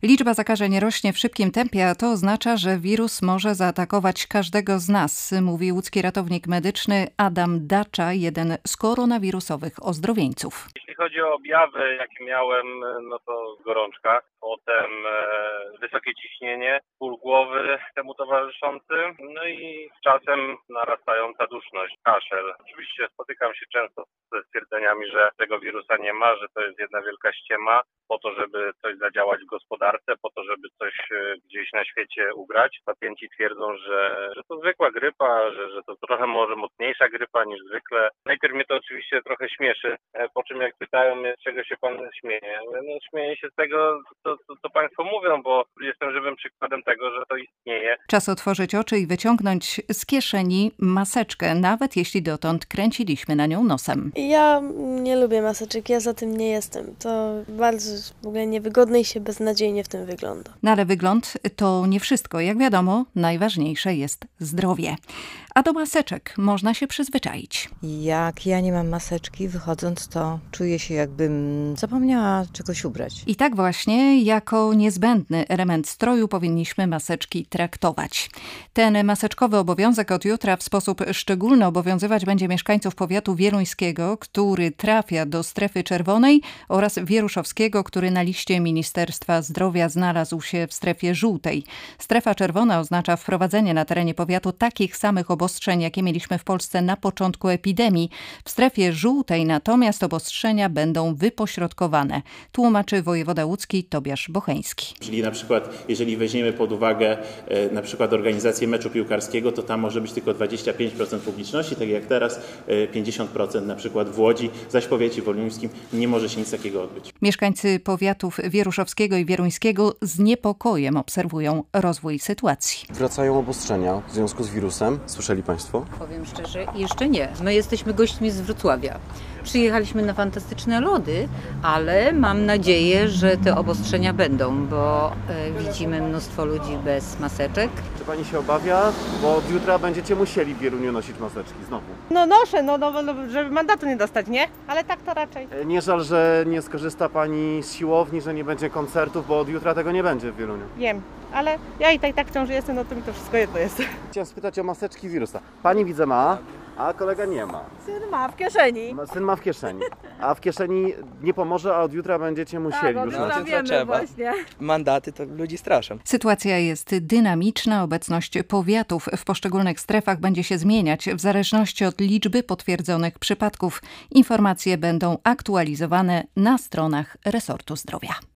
Liczba zakażeń rośnie w szybkim tempie, a to oznacza, że wirus może zaatakować każdego z nas, mówi łódzki ratownik medyczny Adam Dacza, jeden z koronawirusowych ozdrowieńców. Jeśli chodzi o objawy, jakie miałem, no to gorączka, potem wysokie ciśnienie, ból głowy temu towarzyszący, no i z czasem narastająca duszność, kaszel. Oczywiście spotykam się często ze stwierdzeniami, że tego wirusa nie ma, że to jest jedna wielka ściema, po to, żeby coś zadziałać w gospodarce, po to, żeby coś gdzieś na świecie ugrać. Pacjenci twierdzą, że to zwykła grypa, że to trochę może mocniejsza grypa niż zwykle. Najpierw mnie to oczywiście trochę śmieszy, po czym jak pytają mnie, z czego się pan śmieje. No śmieję się z tego, co państwo mówią, bo jestem żywym przykładem tego, że to istnieje. Czas otworzyć oczy i wyciągnąć z kieszeni maseczkę, nawet jeśli dotąd kręciliśmy na nią nosem. Ja nie lubię maseczek, ja za tym nie jestem. To bardzo w ogóle niewygodne i się beznadziejnie w tym wygląda. No ale wygląd to nie wszystko. Jak wiadomo, najważniejsze jest zdrowie. A do maseczek można się przyzwyczaić. Jak ja nie mam maseczki, wychodząc, to czuję się, jakbym zapomniała czegoś ubrać. I tak właśnie jako niezbędny element stroju powinniśmy maseczki traktować. Ten maseczkowy obowiązek od jutra w sposób szczególny obowiązywać będzie mieszkańców powiatu wieluńskiego, który trafia do strefy czerwonej, oraz wieruszowskiego, który na liście Ministerstwa Zdrowia znalazł się w strefie żółtej. Strefa czerwona oznacza wprowadzenie na terenie powiatu takich samych obostrzeń, jakie mieliśmy w Polsce na początku epidemii. W strefie żółtej natomiast obostrzenia będą wypośrodkowane, tłumaczy wojewoda łódzki Tobiasz Bocheński. Czyli na przykład, jeżeli weźmiemy pod uwagę na przykład organizację meczu piłkarskiego, to tam może być tylko 25% publiczności, tak jak teraz 50% na przykład w Łodzi, zaś w powiecie woluńskim nie może się nic takiego odbyć. Mieszkańcy powiatów wieruszowskiego i wieluńskiego z niepokojem obserwują rozwój sytuacji. Wracają obostrzenia w związku z wirusem. Słyszeli Państwo? Powiem szczerze, jeszcze nie. My jesteśmy gośćmi z Wrocławia. Przyjechaliśmy na fantastyczne lody, ale mam nadzieję, że te obostrzenia będą, bo widzimy mnóstwo ludzi bez maseczek. Czy Pani się obawia? Bo od jutra będziecie musieli w Wieluniu nosić maseczki znowu. No noszę, żeby mandatu nie dostać, nie? Ale tak to raczej. Nie żal, że nie skorzysta Pani z siłowni, że nie będzie koncertów, bo od jutra tego nie będzie w Wieluniu. Wiem, ale ja i tak w ciąży jestem, no to mi to wszystko jedno jest. Chciałem spytać o maseczki wirusa. Pani widzę ma, a kolega nie ma. Syn ma w kieszeni. Syn ma w kieszeni. A w kieszeni nie pomoże, a od jutra będziecie musieli już nosić. Wiemy właśnie. Mandaty to ludzi straszą. Sytuacja jest dynamiczna. Obecność powiatów w poszczególnych strefach będzie się zmieniać w zależności od liczby potwierdzonych przypadków. Informacje będą aktualizowane na stronach resortu zdrowia.